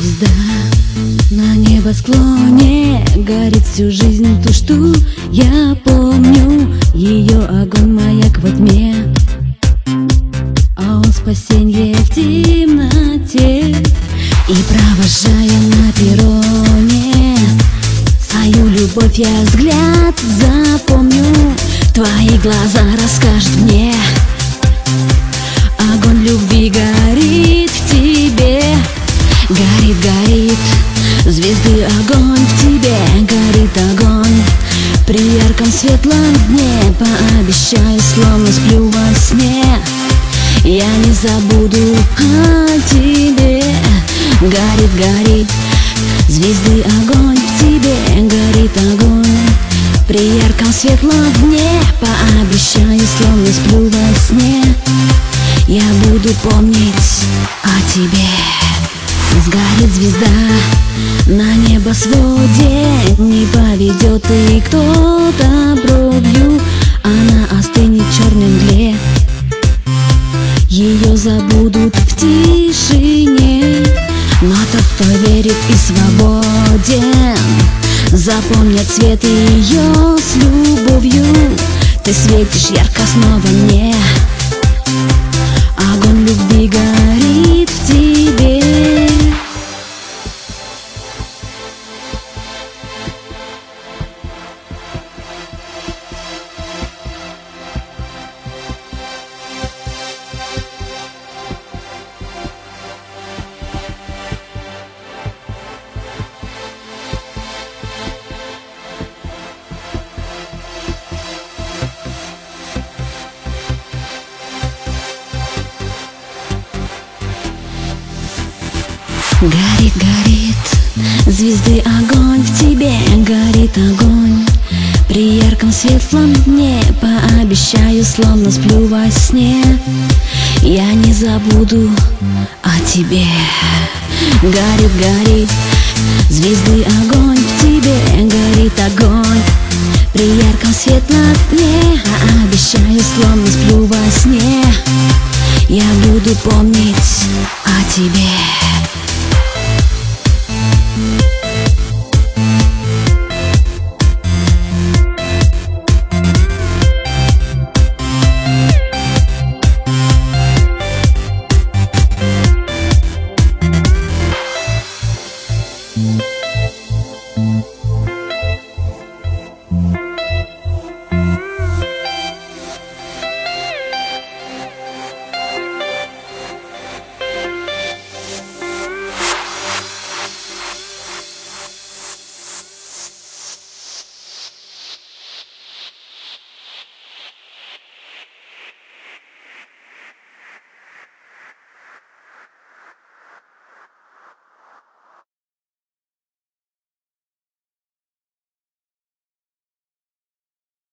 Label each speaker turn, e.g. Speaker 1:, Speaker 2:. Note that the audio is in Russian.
Speaker 1: звезда на небосклоне, горит всю жизнь ту, что я помню. Ее огонь маяк во тьме, а он спасенье в темноте. И провожая на перроне свою любовь, я взгляд запомню. Твои глаза расскажут мне, огонь любви горит в тебе. Горит, горит, звезды огонь в тебе. Горит огонь при ярком светлом дне. Пообещаю, словно сплю во сне, я не забуду о тебе. Горит, горит, звезды огонь в тебе. Горит огонь при ярком светлом дне. Пообещаю, словно сплю во сне, я буду помнить о тебе. Сгорит звезда на небосводе, не поведет и кто-то бровью. Она остынет в черной мгле, ее забудут в тишине. Но тот, кто верит и свободен, запомнит цвет ее с любовью. Ты светишь ярко снова мне, огонь любви горит в тебе. Горит, горит, звезды огонь в тебе. Горит огонь при ярком светлом дне. Пообещаю, словно сплю во сне, я не забуду о тебе. Горит, горит, звезды огонь в тебе. Горит огонь при ярком светлом дне. Пообещаю, словно сплю во сне, я буду помнить о тебе.